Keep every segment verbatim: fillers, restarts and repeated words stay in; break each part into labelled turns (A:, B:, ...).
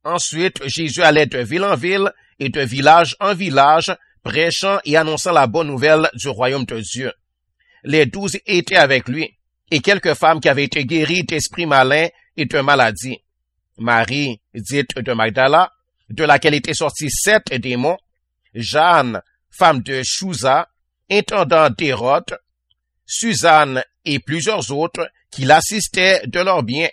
A: Ensuite, Jésus allait de ville en ville et de village en village, prêchant et annonçant la bonne nouvelle du royaume de Dieu. Les douze étaient avec lui, et quelques femmes qui avaient été guéries d'esprits malins et de maladies. Marie, dite de Magdala, de laquelle étaient sortis sept démons, Jeanne, femme de Chouza, intendant d'Hérode, Suzanne et plusieurs autres qui l'assistaient de leurs biens.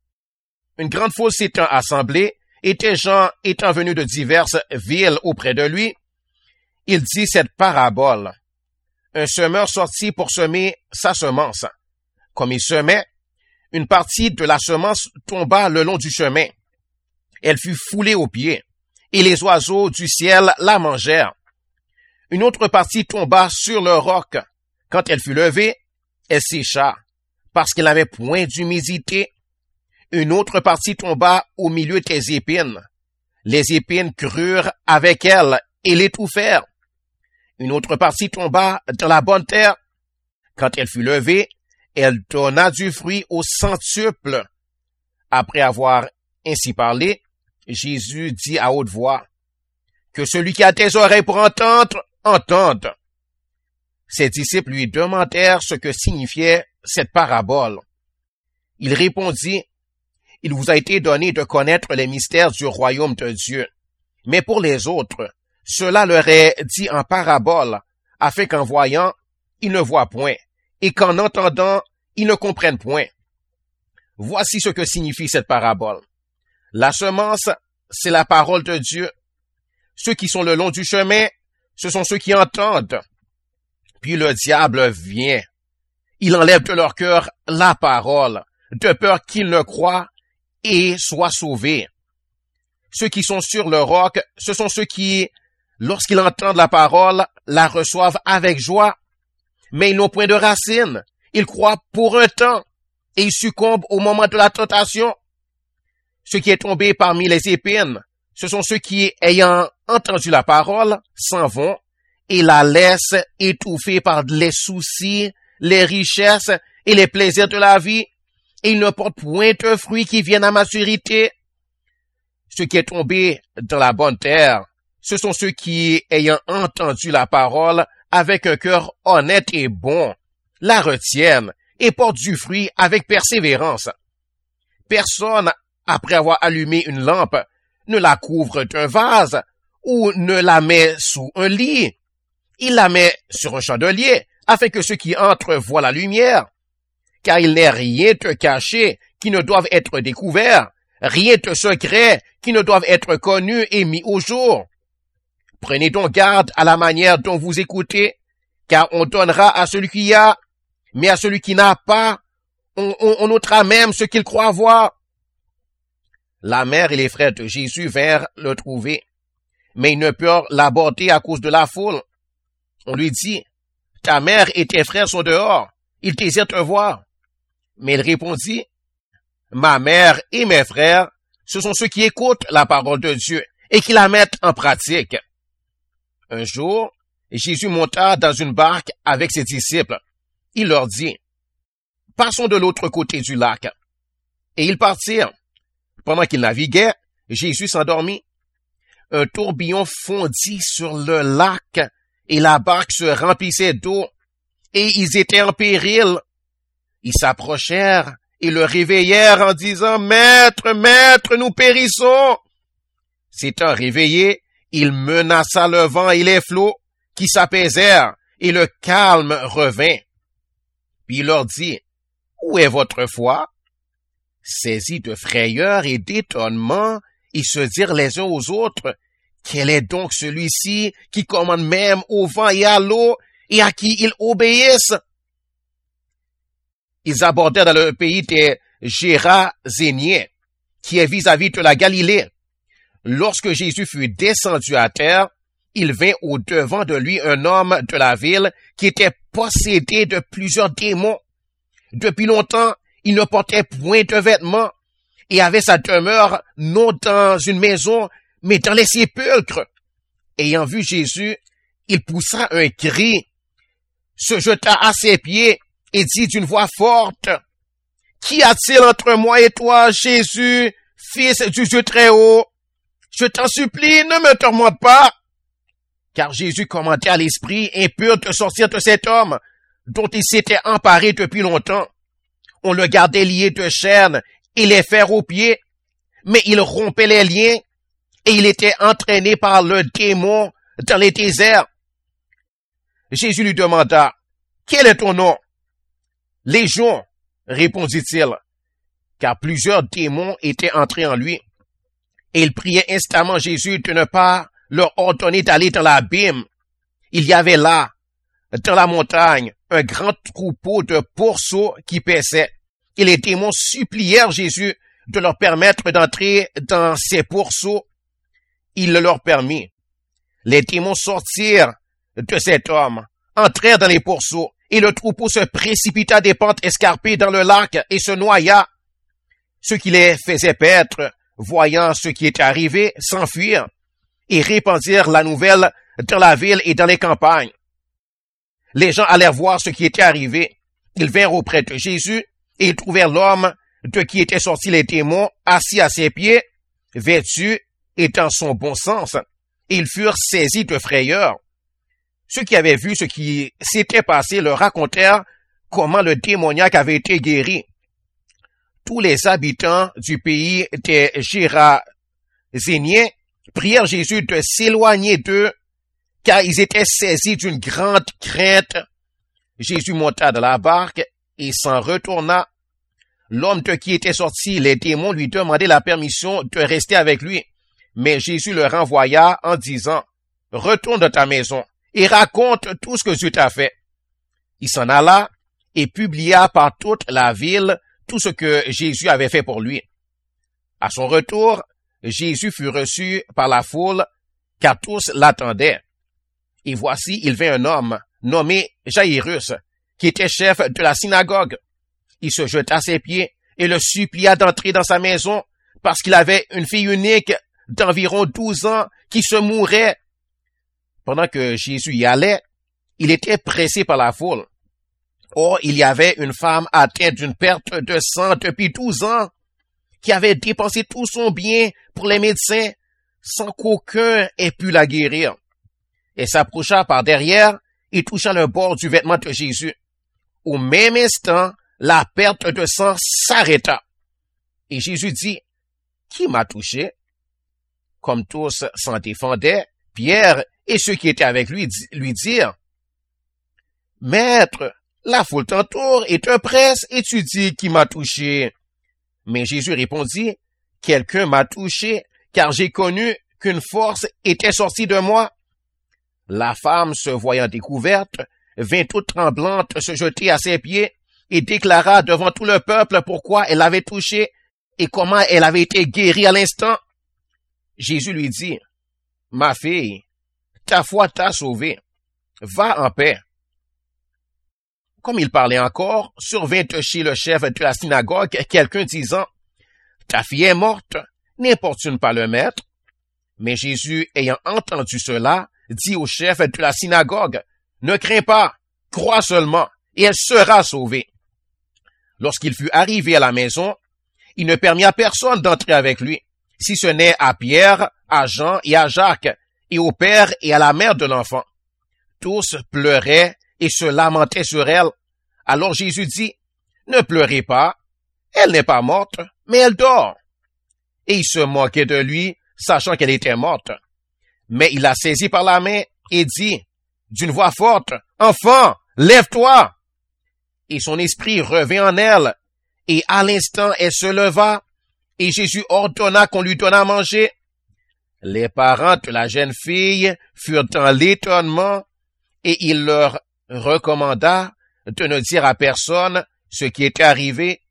A: Une grande foule s'étant assemblée, et des gens étant venus de diverses villes auprès de lui, il dit cette parabole. Un semeur sortit pour semer sa semence. Comme il semait, une partie de la semence tomba le long du chemin. Elle fut foulée aux pieds, et les oiseaux du ciel la mangèrent. Une autre partie tomba sur le roc. Quand elle fut levée, elle sécha, parce qu'elle n'avait point d'humidité. Une autre partie tomba au milieu des épines. Les épines crurent avec elle et l'étouffèrent. Une autre partie tomba dans la bonne terre. Quand elle fut levée, elle donna du fruit au centuple. Après avoir ainsi parlé, Jésus dit à haute voix, « Que celui qui a des oreilles pour entendre, entende. » Ses disciples lui demandèrent ce que signifiait cette parabole. Il répondit, « Il vous a été donné de connaître les mystères du royaume de Dieu. Mais pour les autres, cela leur est dit en parabole, afin qu'en voyant, ils ne voient point, et qu'en entendant, ils ne comprennent point. Voici ce que signifie cette parabole. La semence, c'est la parole de Dieu. Ceux qui sont le long du chemin, ce sont ceux qui entendent. Puis le diable vient. Il enlève de leur cœur la parole, de peur qu'ils ne croient et soient sauvés. Ceux qui sont sur le roc, ce sont ceux qui, lorsqu'ils entendent la parole, la reçoivent avec joie. Mais ils n'ont point de racines. Ils croient pour un temps et ils succombent au moment de la tentation. Ce qui est tombé parmi les épines, ce sont ceux qui, ayant entendu la parole, s'en vont et la laissent étouffée par les soucis, les richesses et les plaisirs de la vie, et ils ne portent point de fruits qui viennent à maturité. Ce qui est tombé dans la bonne terre, ce sont ceux qui, ayant entendu la parole avec un cœur honnête et bon, la retiennent et portent du fruit avec persévérance. Personne, après avoir allumé une lampe, ne la couvre d'un vase ou ne la met sous un lit. Il la met sur un chandelier afin que ceux qui entrent voient la lumière. Car il n'est rien de caché qui ne doive être découvert, rien de secret qui ne doive être connu et mis au jour. Prenez donc garde à la manière dont vous écoutez, car on donnera à celui qui a, mais à celui qui n'a pas, on, on, on ôtera même ce qu'il croit avoir. La mère et les frères de Jésus vinrent le trouver, mais ils ne purent l'aborder à cause de la foule. On lui dit, « Ta mère et tes frères sont dehors, ils désirent te voir. » Mais il répondit, « Ma mère et mes frères, ce sont ceux qui écoutent la parole de Dieu et qui la mettent en pratique. » Un jour, Jésus monta dans une barque avec ses disciples. Il leur dit, « Passons de l'autre côté du lac. » Et ils partirent. Pendant qu'ils naviguaient, Jésus s'endormit. Un tourbillon fondit sur le lac et la barque se remplissait d'eau et ils étaient en péril. Ils s'approchèrent et le réveillèrent en disant, « Maître, Maître, nous périssons. » S'étant réveillé, il menaça le vent et les flots qui s'apaisèrent et le calme revint. Puis il leur dit, « Où est votre foi? » Saisis de frayeur et d'étonnement, ils se dirent les uns aux autres, « Quel est donc celui-ci qui commande même au vent et à l'eau et à qui ils obéissent? » Ils abordèrent dans le pays des Géraséniens, qui est vis-à-vis de la Galilée. Lorsque Jésus fut descendu à terre, il vint au devant de lui un homme de la ville qui était possédé de plusieurs démons. Depuis longtemps, il ne portait point de vêtements et avait sa demeure non dans une maison, mais dans les sépulcres. Ayant vu Jésus, il poussa un cri, se jeta à ses pieds et dit d'une voix forte, « Qu'y a-t-il entre moi et toi, Jésus, fils du Dieu très haut? je t'en supplie, ne me tourmente pas. » Car Jésus commandait à l'esprit impur de sortir de cet homme, dont il s'était emparé depuis longtemps. On le gardait lié de chaînes et les fers aux pieds, mais il rompait les liens et il était entraîné par le démon dans les déserts. Jésus lui demanda, « Quel est ton nom? » « Légion, » répondit-il, car plusieurs démons étaient entrés en lui. Et il priait instamment Jésus de ne pas leur ordonner d'aller dans l'abîme. Il y avait là, dans la montagne, un grand troupeau de pourceaux qui paissaient. Et les démons supplièrent Jésus de leur permettre d'entrer dans ces pourceaux. Il le leur permit. Les démons sortirent de cet homme, entrèrent dans les pourceaux, et le troupeau se précipita des pentes escarpées dans le lac et se noya. Ceux qui les faisaient paître, voyant ce qui était arrivé, s'enfuirent et répandirent la nouvelle dans la ville et dans les campagnes. Les gens allèrent voir ce qui était arrivé. Ils vinrent auprès de Jésus et ils trouvèrent l'homme de qui étaient sortis les démons assis à ses pieds, vêtu et dans son bon sens, et ils furent saisis de frayeur. Ceux qui avaient vu ce qui s'était passé leur racontèrent comment le démoniaque avait été guéri. Tous les habitants du pays des Géraséniens prièrent Jésus de s'éloigner d'eux, car ils étaient saisis d'une grande crainte. Jésus monta de la barque et s'en retourna. L'homme de qui étaient sortis les démons lui demandait la permission de rester avec lui, mais Jésus le renvoya en disant, « Retourne dans ta maison et raconte tout ce que Dieu t'a fait. » Il s'en alla et publia par toute la ville tout ce que Jésus avait fait pour lui. À son retour, Jésus fut reçu par la foule, car tous l'attendaient. Et voici, il vint un homme nommé Jaïrus, qui était chef de la synagogue. Il se jeta à ses pieds et le supplia d'entrer dans sa maison, parce qu'il avait une fille unique d'environ douze ans qui se mourait. Pendant que Jésus y allait, il était pressé par la foule. Or, il y avait une femme atteinte d'une perte de sang depuis douze ans, qui avait dépensé tout son bien pour les médecins, sans qu'aucun ait pu la guérir. Elle s'approcha par derrière et toucha le bord du vêtement de Jésus. Au même instant, la perte de sang s'arrêta. Et Jésus dit, « Qui m'a touché? » Comme tous s'en défendaient, Pierre et ceux qui étaient avec lui lui dirent, « Maître, la foule t'entoure et te presse et tu dis qui m'a touché. » Mais Jésus répondit, « Quelqu'un m'a touché, car j'ai connu qu'une force était sortie de moi. » La femme, se voyant découverte, vint toute tremblante se jeter à ses pieds et déclara devant tout le peuple pourquoi elle l'avait touché et comment elle avait été guérie à l'instant. Jésus lui dit, « Ma fille, ta foi t'a sauvée. Va en paix. » Comme il parlait encore, survint chez le chef de la synagogue quelqu'un disant, « Ta fille est morte, n'importune pas le maître. » Mais Jésus, ayant entendu cela, dit au chef de la synagogue, « Ne crains pas, crois seulement, et elle sera sauvée. » Lorsqu'il fut arrivé à la maison, il ne permit à personne d'entrer avec lui, si ce n'est à Pierre, à Jean et à Jacques, et au père et à la mère de l'enfant. Tous pleuraient et se lamentaient sur elle. Alors Jésus dit, « Ne pleurez pas, elle n'est pas morte, mais elle dort. » Et il se moquait de lui, sachant qu'elle était morte. Mais il la saisit par la main et dit, d'une voix forte, « Enfant, lève-toi !» Et son esprit revint en elle, et à l'instant elle se leva, et Jésus ordonna qu'on lui donnât à manger. Les parents de la jeune fille furent dans l'étonnement, et il leur recommanda de ne dire à personne ce qui était arrivé